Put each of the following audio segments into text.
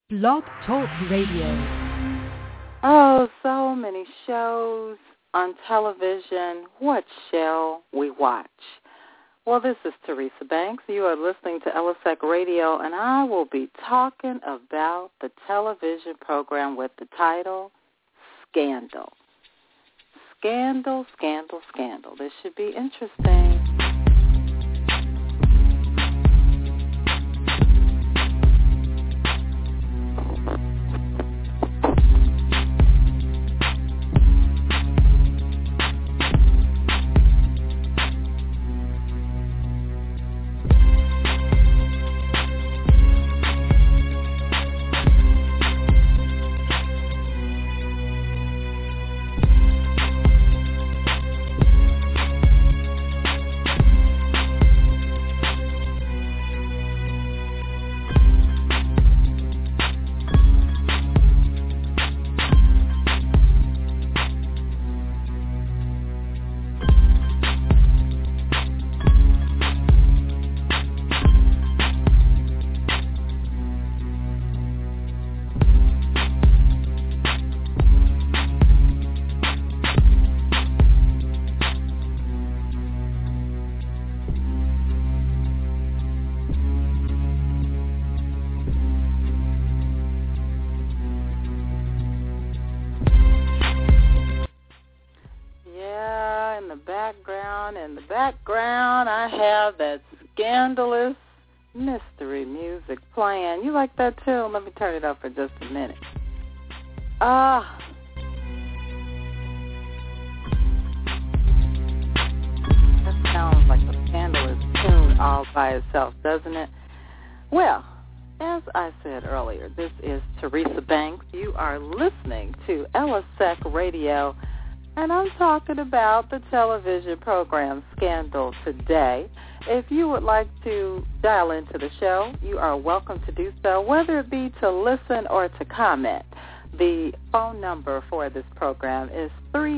Blog Talk Radio. Oh, so many shows on television. What shall we watch? Well, this is Teresa Banks. You are listening to LSEC Radio, and I will be talking about the television program with the title Scandal. Scandal, scandal, scandal. This should be interesting. In the background, I have that scandalous mystery music playing. You like that too? Let me turn it up for just a minute. That sounds like a scandalous tune all by itself, doesn't it? Well, as I said earlier, this is Teresa Banks. You are listening to LSEC Radio, and I'm talking about the television program Scandal today. If you would like to dial into the show, you are welcome to do so, whether it be to listen or to comment. The phone number for this program is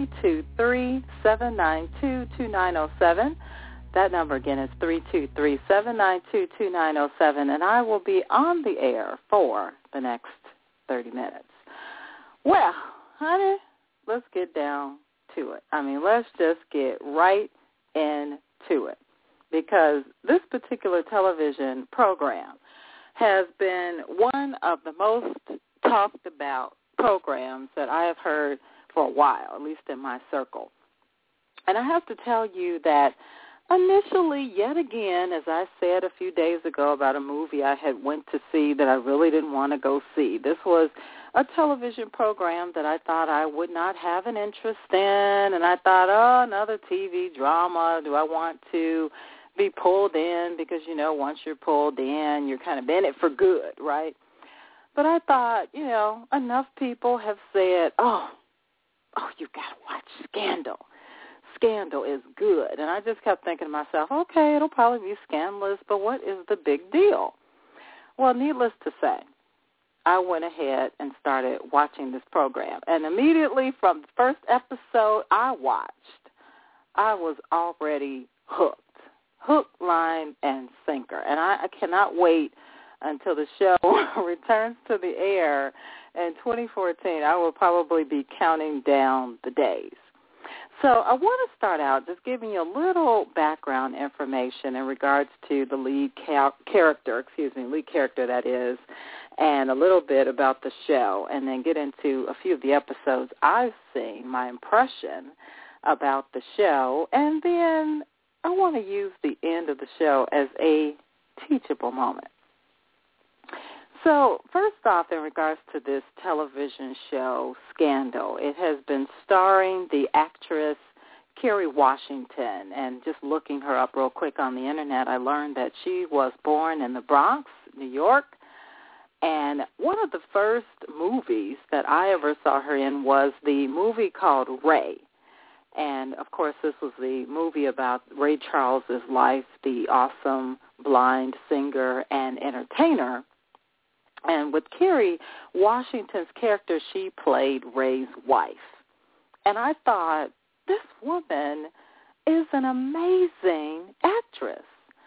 323-792-2907. That number again is 323-792-2907, and I will be on the air for the next 30 minutes. Well, honey, let's get down to it. Let's just get right into it, because this particular television program has been one of the most talked about programs that I have heard for a while, at least in my circle. And I have to tell you that initially, yet again, as I said a few days ago about a movie I had went to see that I really didn't want to go see, this was a television program that I thought I would not have an interest in, and I thought, another TV drama. Do I want to be pulled in? Because, once you're pulled in, you're kind of in it for good, right? But I thought, enough people have said, you've got to watch Scandal. Scandal is good. And I just kept thinking to myself, okay, it'll probably be scandalous, but what is the big deal? Well, needless to say, I went ahead and started watching this program. And immediately from the first episode I watched, I was already hooked. Hook, line, and sinker. And I cannot wait until the show returns to the air in 2014. I will probably be counting down the days. So I want to start out just giving you a little background information in regards to the lead character that is, and a little bit about the show, and then get into a few of the episodes I've seen, my impression about the show, and then I want to use the end of the show as a teachable moment. So first off, in regards to this television show, Scandal, it has been starring the actress Kerry Washington. And just looking her up real quick on the Internet, I learned that she was born in the Bronx, New York. And one of the first movies that I ever saw her in was the movie called Ray. And, of course, this was the movie about Ray Charles's life, the awesome blind singer and entertainer. And with Kerry Washington's character, she played Ray's wife. And I thought, this woman is an amazing actress.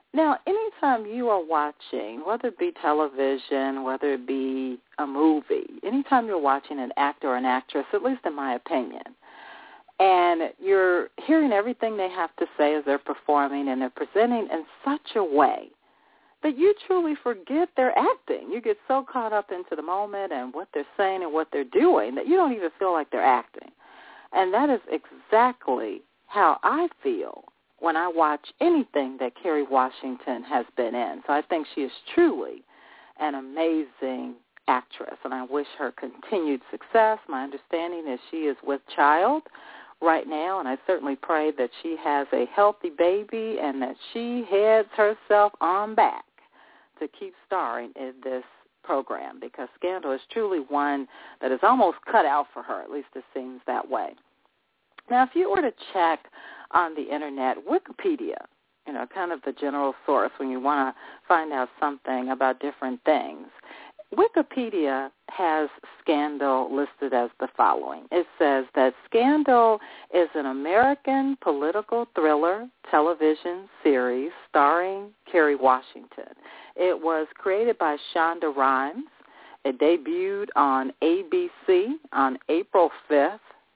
Now, anytime you are watching, whether it be television, whether it be a movie, anytime you're watching an actor or an actress, at least in my opinion, and you're hearing everything they have to say as they're performing, and they're presenting in such a way that you truly forget they're acting. You get so caught up into the moment and what they're saying and what they're doing that you don't even feel like they're acting. And that is exactly how I feel when I watch anything that Kerry Washington has been in. So I think she is truly an amazing actress, and I wish her continued success. My understanding is she is with child right now, and I certainly pray that she has a healthy baby and that she heads herself on back to keep starring in this program, because Scandal is truly one that is almost cut out for her. At least it seems that way. Now, if you were to check on the Internet, Wikipedia, kind of the general source when you want to find out something about different things, Wikipedia has Scandal listed as the following. It says that Scandal is an American political thriller television series starring Kerry Washington. It was created by Shonda Rhimes. It debuted on ABC on April 5th,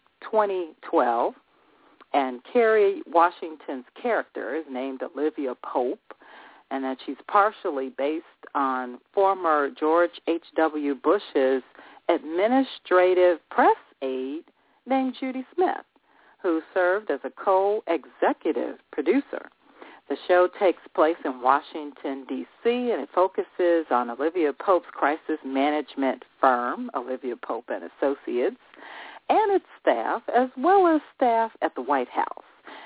2012. And Kerry Washington's character is named Olivia Pope, and that she's partially based on former George H.W. Bush's administrative press aide named Judy Smith, who served as a co-executive producer. The show takes place in Washington, D.C., and it focuses on Olivia Pope's crisis management firm, Olivia Pope and Associates, and its staff, as well as staff at the White House.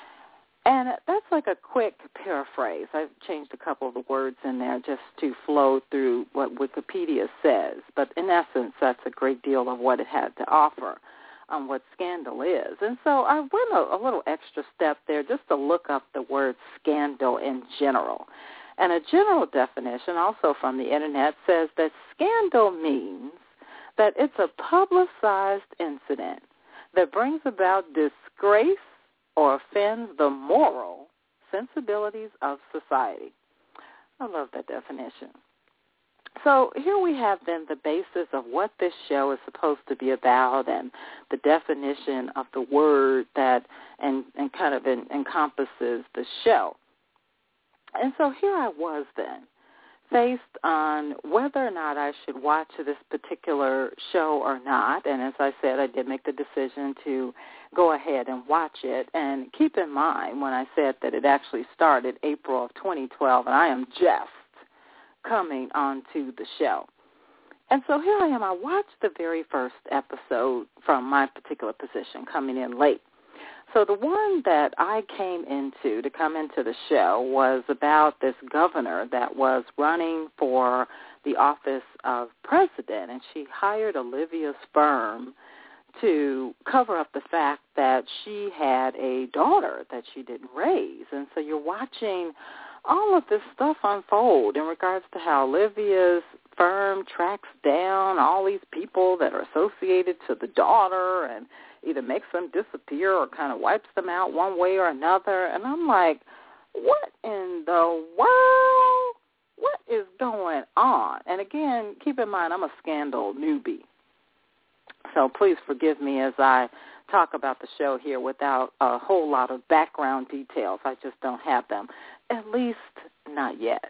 And that's like a quick paraphrase. I've changed a couple of the words in there just to flow through what Wikipedia says. But in essence, that's a great deal of what it had to offer on what Scandal is. And so I went a little extra step there just to look up the word scandal in general. And a general definition also from the Internet says that scandal means that it's a publicized incident that brings about disgrace or offends the moral sensibilities of society. I love that definition. So here we have then the basis of what this show is supposed to be about and the definition of the word that and kind of encompasses the show. And so here I was then, faced on whether or not I should watch this particular show or not. And as I said, I did make the decision to go ahead and watch it. And keep in mind when I said that it actually started April of 2012, and I am just coming onto the show. And so here I am. I watched the very first episode from my particular position, coming in late. So the one that I came into to come into the show was about this governor that was running for the office of president, and she hired Olivia's firm to cover up the fact that she had a daughter that she didn't raise. And so you're watching all of this stuff unfold in regards to how Olivia's firm tracks down all these people that are associated to the daughter and either makes them disappear or kind of wipes them out one way or another. And I'm like, what in the world? What is going on? And again, keep in mind, I'm a Scandal newbie. So please forgive me as I talk about the show here without a whole lot of background details. I just don't have them, at least not yet.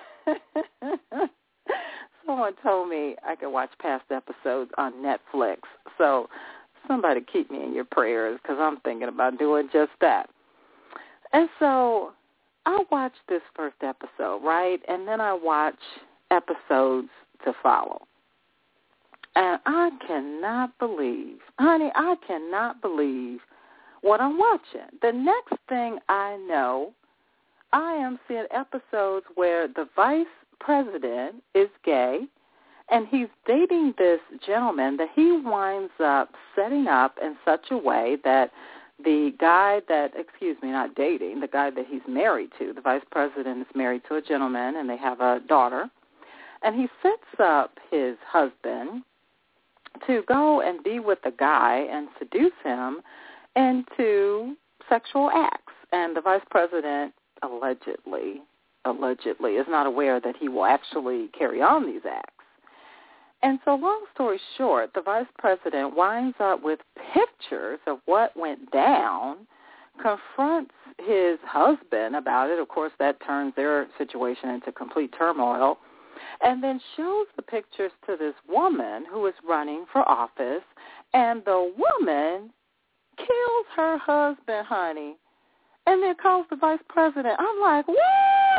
Someone told me I could watch past episodes on Netflix. So somebody keep me in your prayers because I'm thinking about doing just that. And so I watched this first episode, right? And then I watch episodes to follow. And I cannot believe, honey, I cannot believe what I'm watching. The next thing I know, I am seeing episodes where the vice president is gay, and he's dating this gentleman that he winds up setting up in such a way that the guy that, not dating, the guy that he's married to, the vice president is married to a gentleman, and they have a daughter, and he sets up his husband to go and be with the guy and seduce him into sexual acts. And the vice president allegedly allegedly, is not aware that he will actually carry on these acts. And so long story short, the vice president winds up with pictures of what went down, confronts his husband about it. Of course, that turns their situation into complete turmoil, and then shows the pictures to this woman who is running for office, and the woman kills her husband, honey, and then calls the vice president. I'm like, what?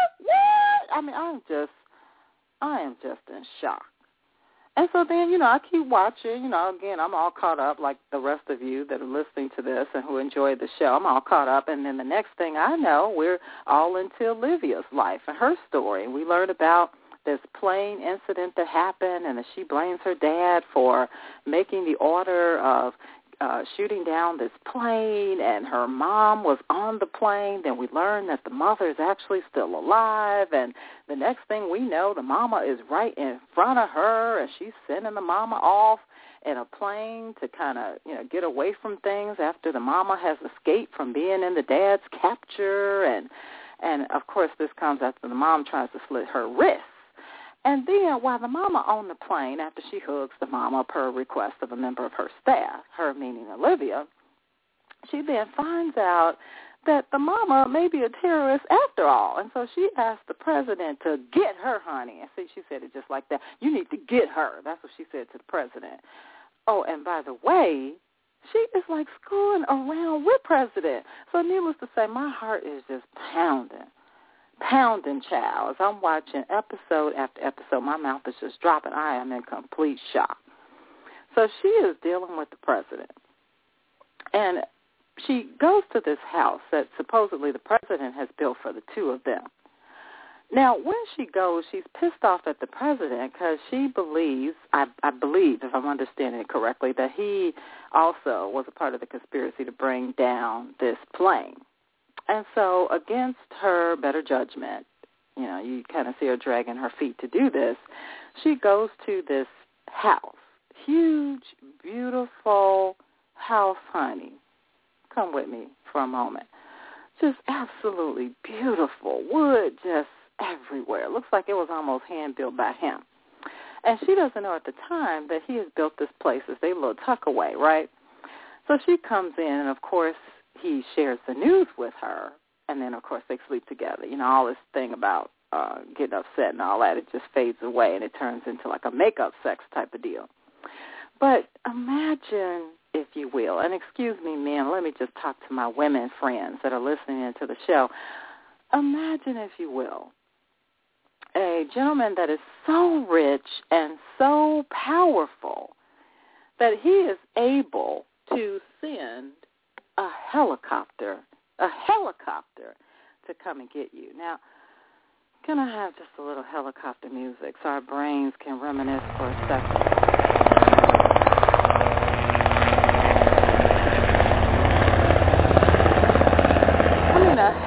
I mean, I am just in shock. And so then, I keep watching. Again, I'm all caught up like the rest of you that are listening to this and who enjoy the show. I'm all caught up. And then the next thing I know, we're all into Olivia's life and her story. We learn about this plane incident that happened and that she blames her dad for making the order of shooting down this plane, and her mom was on the plane. Then we learn that the mother is actually still alive, and the next thing we know, the mama is right in front of her, and she's sending the mama off in a plane to kind of, get away from things after the mama has escaped from being in the dad's capture, and of course this comes after the mom tries to slit her wrist. And then while the mama on the plane, after she hugs the mama per request of a member of her staff, her meaning Olivia, she then finds out that the mama may be a terrorist after all. And so she asked the president to get her, honey. And see, she said it just like that. You need to get her. That's what she said to the president. Oh, and by the way, she is like screwing around with president. So needless to say, my heart is just pounding, child. As I'm watching episode after episode, my mouth is just dropping. I am in complete shock. So she is dealing with the president. And she goes to this house that supposedly the president has built for the two of them. Now, when she goes, she's pissed off at the president because she believes, I believe, if I'm understanding it correctly, that he also was a part of the conspiracy to bring down this plane. And so against her better judgment, you kind of see her dragging her feet to do this, she goes to this house, huge, beautiful house, honey. Come with me for a moment. Just absolutely beautiful. Wood just everywhere. Looks like it was almost hand-built by him. And she doesn't know at the time that he has built this place as their little tuck-away, right? So she comes in, and of course, he shares the news with her, and then, of course, they sleep together. All this thing about getting upset and all that, it just fades away, and it turns into like a make-up sex type of deal. But imagine, if you will, and excuse me, men, let me just talk to my women friends that are listening into the show. Imagine, if you will, a gentleman that is so rich and so powerful that he is able to send a helicopter to come and get you. Now, can I have just a little helicopter music so our brains can reminisce for a second? I mean, a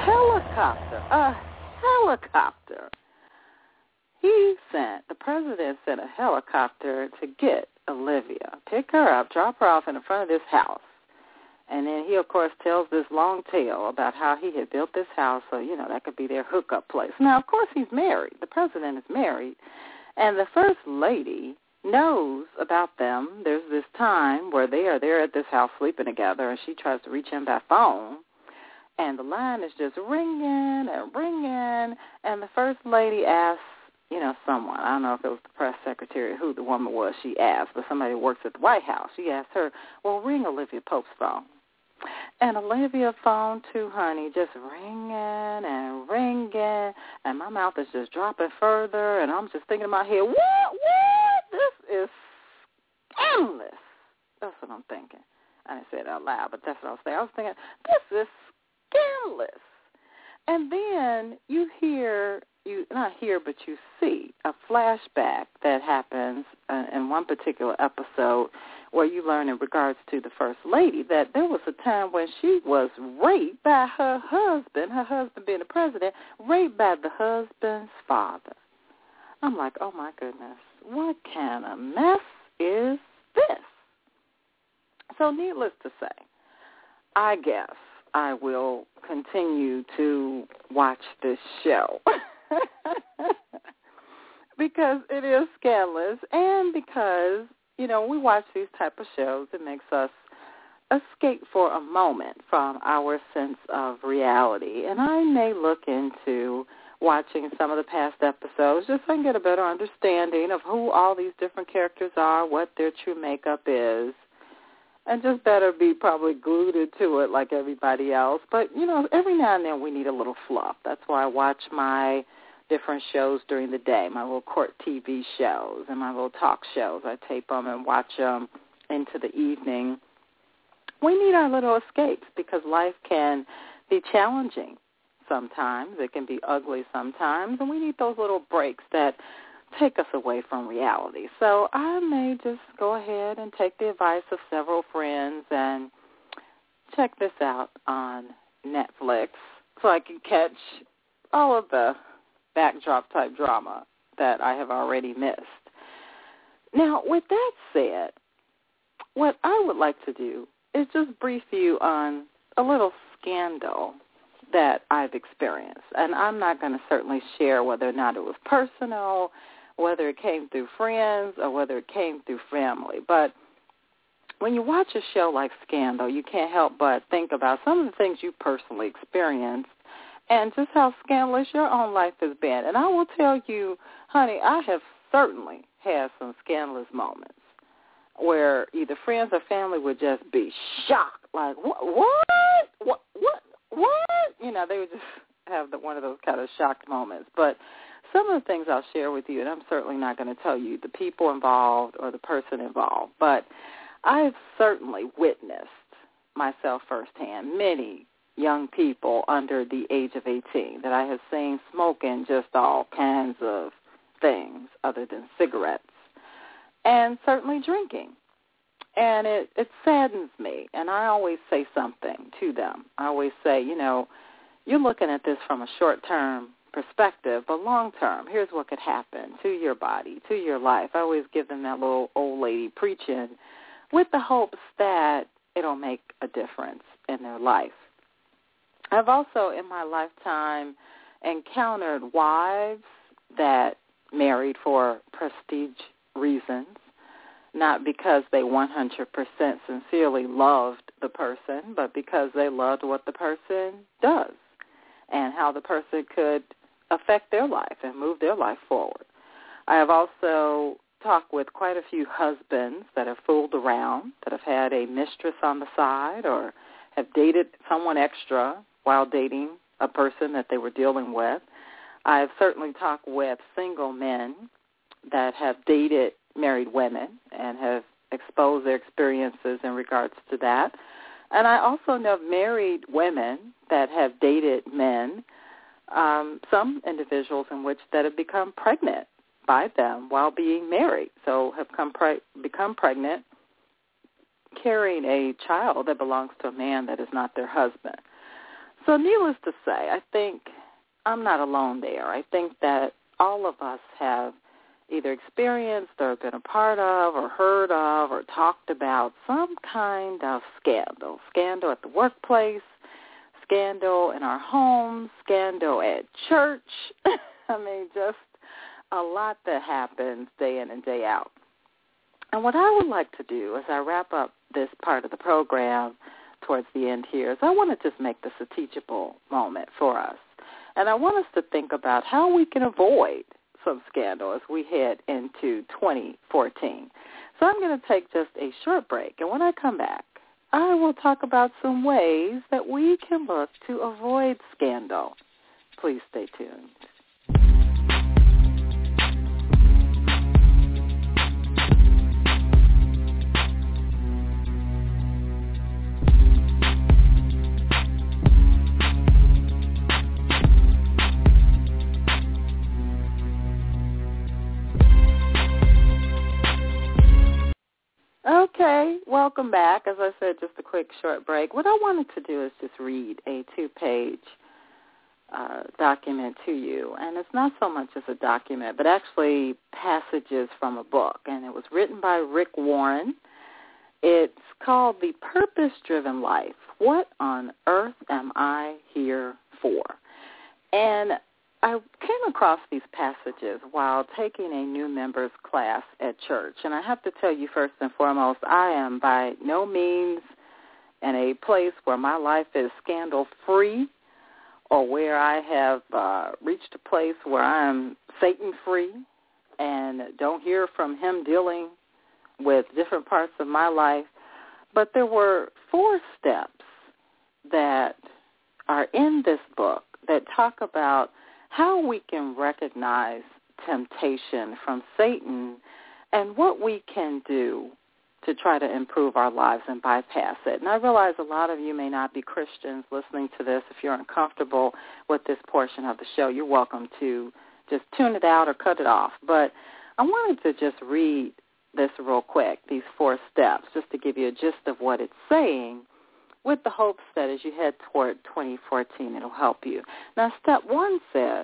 helicopter. The president sent a helicopter to get Olivia, pick her up, drop her off in the front of this house. And then he, of course, tells this long tale about how he had built this house so, that could be their hookup place. Now, of course, he's married. The president is married. And the first lady knows about them. There's this time where they are there at this house sleeping together, and she tries to reach him by phone. And the line is just ringing and ringing. And the first lady asks, someone, I don't know if it was the press secretary, who the woman was she asked, but somebody who works at the White House. She asked her, well, ring Olivia Pope's phone. And Olivia's phone, too, honey, just ringing and ringing, and my mouth is just dropping further, and I'm just thinking in my head, what? This is scandalous. That's what I'm thinking. I didn't say it out loud, but that's what I was saying. I was thinking, this is scandalous. And then you see a flashback that happens in one particular episode where you learn in regards to the First Lady that there was a time when she was raped by her husband being the president, raped by the husband's father. I'm like, oh, my goodness, what kind of mess is this? So needless to say, I guess I will continue to watch this show because it is scandalous, and because, we watch these type of shows, it makes us escape for a moment from our sense of reality. And I may look into watching some of the past episodes just so I can get a better understanding of who all these different characters are, what their true makeup is, and just better be probably glued to it like everybody else. But, every now and then we need a little fluff. That's why I watch my different shows during the day, my little court TV shows and my little talk shows. I tape them and watch them into the evening. We need our little escapes because life can be challenging sometimes. It can be ugly sometimes, and we need those little breaks that take us away from reality. So I may just go ahead and take the advice of several friends and check this out on Netflix so I can catch all of the backdrop-type drama that I have already missed. Now, with that said, what I would like to do is just brief you on a little scandal that I've experienced. And I'm not going to certainly share whether or not it was personal, whether it came through friends, or whether it came through family. But when you watch a show like Scandal, you can't help but think about some of the things you personally experienced and just how scandalous your own life has been. And I will tell you, honey, I have certainly had some scandalous moments where either friends or family would just be shocked, like, what? They would just have one of those kind of shocked moments. But some of the things I'll share with you, and I'm certainly not going to tell you the people involved or the person involved, but I've certainly witnessed myself firsthand many young people under the age of 18 that I have seen smoking just all kinds of things other than cigarettes, and certainly drinking. And it saddens me, and I always say something to them. I always say, you're looking at this from a short-term perspective, but long-term, here's what could happen to your body, to your life. I always give them that little old lady preaching with the hopes that it'll make a difference in their life. I've also, in my lifetime, encountered wives that married for prestige reasons, not because they 100% sincerely loved the person, but because they loved what the person does and how the person could affect their life and move their life forward. I have also talked with quite a few husbands that have fooled around, that have had a mistress on the side or have dated someone extra while dating a person that they were dealing with. I have certainly talked with single men that have dated married women and have exposed their experiences in regards to that. And I also know married women that have dated men, some individuals in which that have become pregnant by them while being married, so have become pregnant carrying a child that belongs to a man that is not their husband. So needless to say, I think I'm not alone there. I think that all of us have either experienced or been a part of or heard of or talked about some kind of scandal. Scandal at the workplace, scandal in our homes, scandal at church. I mean, just a lot that happens day in and day out. And what I would like to do as I wrap up this part of the program towards the end here is I want to just make this a teachable moment for us. And I want us to think about how we can avoid some scandal as we head into 2014. So I'm going to take just a short break, and when I come back, I will talk about some ways that we can look to avoid scandal. Please stay tuned. Okay, welcome back. As I said, just a quick short break. What I wanted to do is just read a 2-page document to you. And it's not so much as a document, but actually passages from a book. And it was written by Rick Warren. It's called The Purpose-Driven Life. What on earth am I here for? And I came across these passages while taking a new members class at church. And I have to tell you first and foremost, I am by no means in a place where my life is scandal-free or where I have reached a place where I am Satan-free and don't hear from him dealing with different parts of my life. But there were 4 steps that are in this book that talk about how we can recognize temptation from Satan and what we can do to try to improve our lives and bypass it. And I realize a lot of you may not be Christians listening to this. If you're uncomfortable with this portion of the show, you're welcome to just tune it out or cut it off. But I wanted to just read this real quick, these 4 steps, just to give you a gist of what it's saying, with the hopes that as you head toward 2014, it'll help you. Now, step 1 says,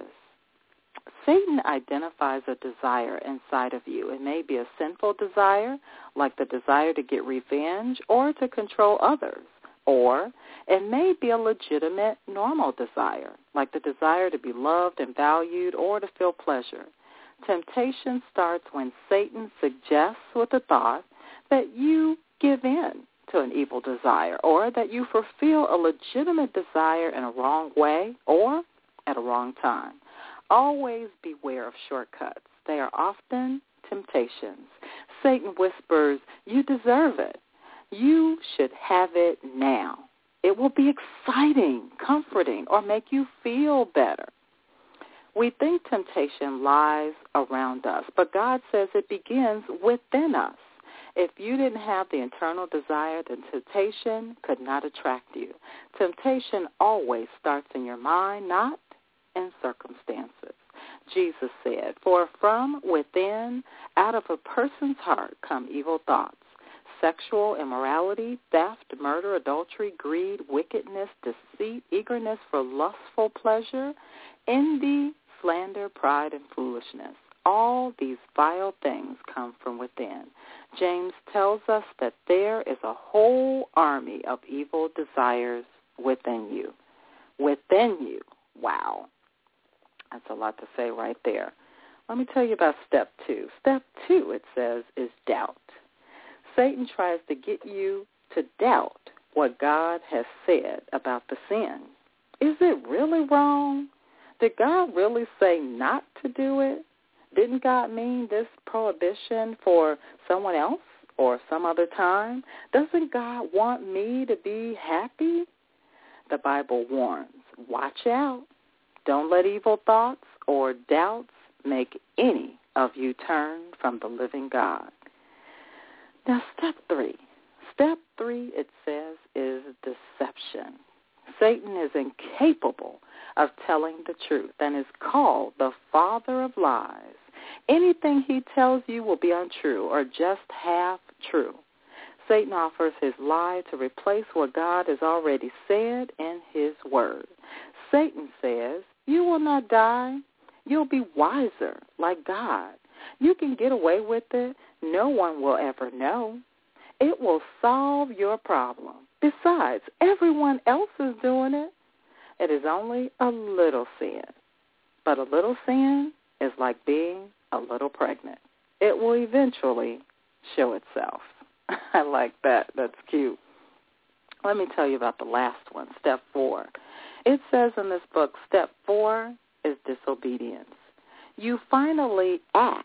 Satan identifies a desire inside of you. It may be a sinful desire, like the desire to get revenge or to control others. Or it may be a legitimate, normal desire, like the desire to be loved and valued or to feel pleasure. Temptation starts when Satan suggests with the thought that you give in to an evil desire or that you fulfill a legitimate desire in a wrong way or at a wrong time. Always beware of shortcuts. They are often temptations. Satan whispers, you deserve it. You should have it now. It will be exciting, comforting, or make you feel better. We think temptation lies around us, but God says it begins within us. If you didn't have the internal desire, then temptation could not attract you. Temptation always starts in your mind, not in circumstances. Jesus said, for from within, out of a person's heart, come evil thoughts, sexual immorality, theft, murder, adultery, greed, wickedness, deceit, eagerness for lustful pleasure, envy, slander, pride, and foolishness. All these vile things come from within. James tells us that there is a whole army of evil desires within you. Within you. Wow. That's a lot to say right there. Let me tell you about step 2. Step 2, it says, is doubt. Satan tries to get you to doubt what God has said about the sin. Is it really wrong? Did God really say not to do it? Didn't God mean this prohibition for someone else or some other time? Doesn't God want me to be happy? The Bible warns, watch out. Don't let evil thoughts or doubts make any of you turn from the living God. Now, step 3. Step 3, it says, is deception. Satan is incapable of telling the truth and is called the father of lies. Anything he tells you will be untrue or just half true. Satan offers his lie to replace what God has already said in his word. Satan says, you will not die. You'll be wiser like God. You can get away with it. No one will ever know. It will solve your problem. Besides, everyone else is doing it. It is only a little sin. But a little sin is like being a little pregnant. It will eventually show itself. I like that. That's cute. Let me tell you about the last one, step 4. It says in this book, step 4 is disobedience. You finally act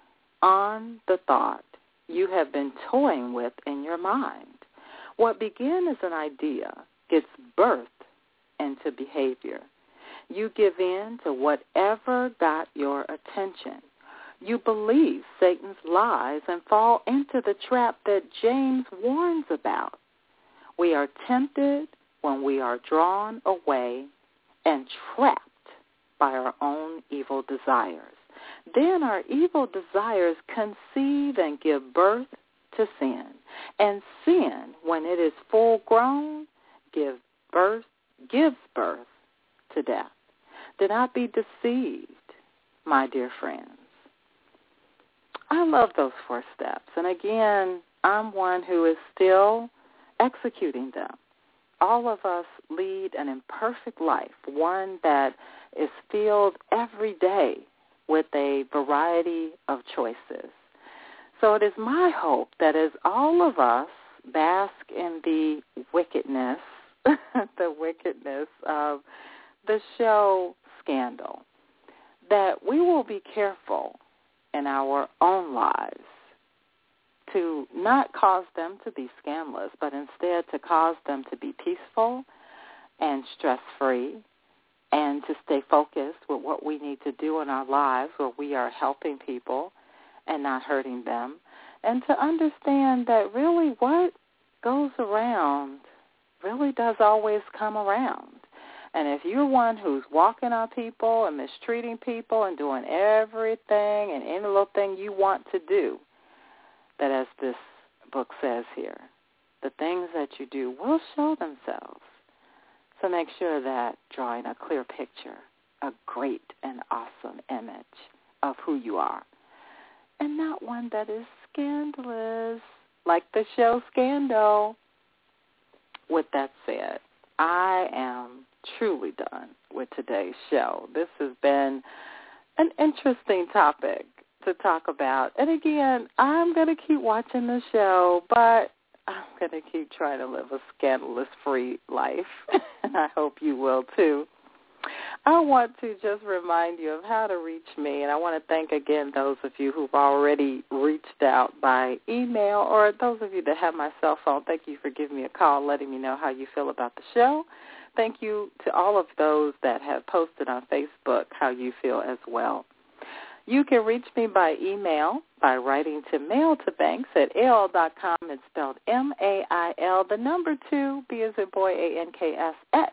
on the thought you have been toying with in your mind. What began as an idea gets birthed into behavior. You give in to whatever got your attention. You believe Satan's lies and fall into the trap that James warns about. We are tempted when we are drawn away and trapped by our own evil desires. Then our evil desires conceive and give birth to sin. And sin, when it is full grown, gives birth to death. Do not be deceived, my dear friends. I love those 4 steps. And again, I'm one who is still executing them. All of us lead an imperfect life, one that is filled every day with a variety of choices. So it is my hope that as all of us bask in the wickedness, the wickedness of the show Scandal, that we will be careful in our own lives to not cause them to be scandalous, but instead to cause them to be peaceful and stress-free, and to stay focused with what we need to do in our lives where we are helping people and not hurting them, and to understand that really what goes around really does always come around. And if you're one who's walking on people and mistreating people and doing everything and any little thing you want to do, that as this book says here, the things that you do will show themselves. So make sure that drawing a clear picture, a great and awesome image of who you are, and not one that is scandalous, like the show Scandal. With that said, I am truly done with today's show. This has been an interesting topic to talk about. And again, I'm going to keep watching the show, but I'm going to keep trying to live a scandalous-free life, and I hope you will too. I want to just remind you of how to reach me, and I want to thank again those of you who've already reached out by email, or those of you that have my cell phone. Thank you for giving me a call, letting me know how you feel about the show. Thank you to all of those that have posted on Facebook how you feel as well. You can reach me by email by writing to mail-to-banks at AOL.com. It's spelled M-A-I-L, the number 2, B as in boy, A-N-K-S, at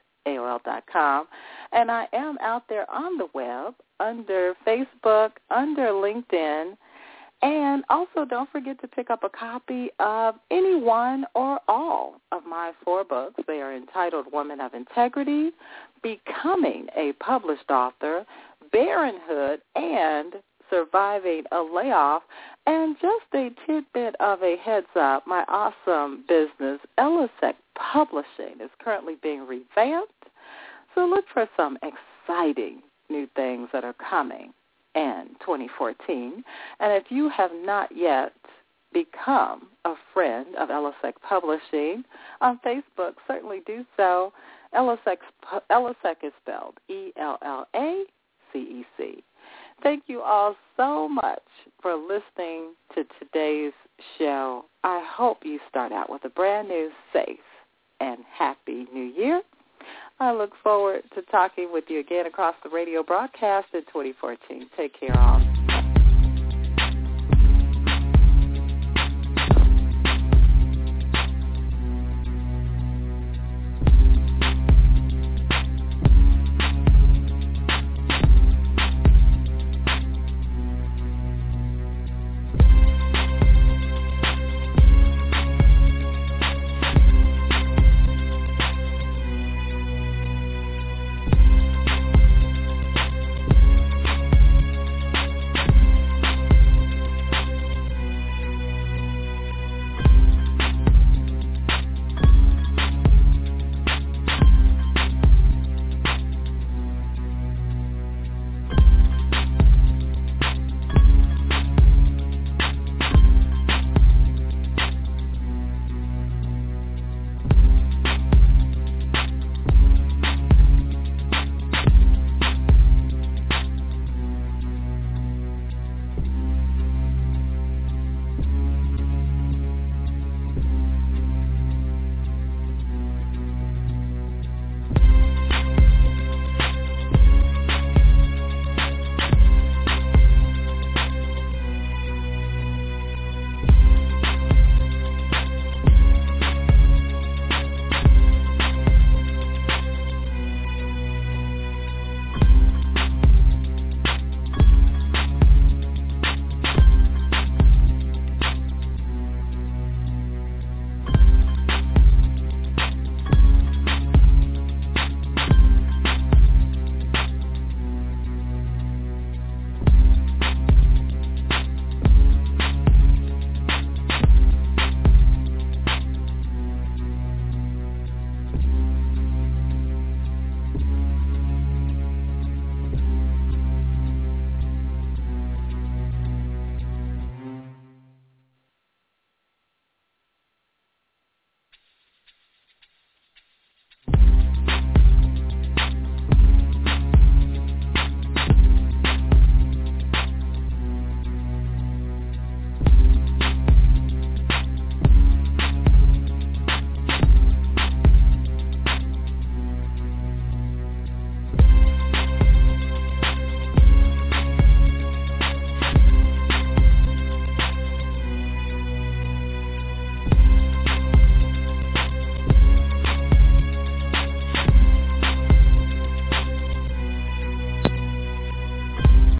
AOL.com. And I am out there on the web under Facebook, under LinkedIn. And also don't forget to pick up a copy of any one or all of my 4 books. They are entitled Woman of Integrity, Becoming a Published Author, Barrenhood, and Surviving a Layoff. And just a tidbit of a heads up, my awesome business, Elisec Publishing, is currently being revamped. So look for some exciting new things that are coming in 2014. And if you have not yet become a friend of Elisec Publishing on Facebook, certainly do so. Elisec is spelled E-L-L-A-C-E-C. Thank you all so much for listening to today's show. I hope you start out with a brand new, safe, and happy new year. I look forward to talking with you again across the radio broadcast in 2014. Take care, all.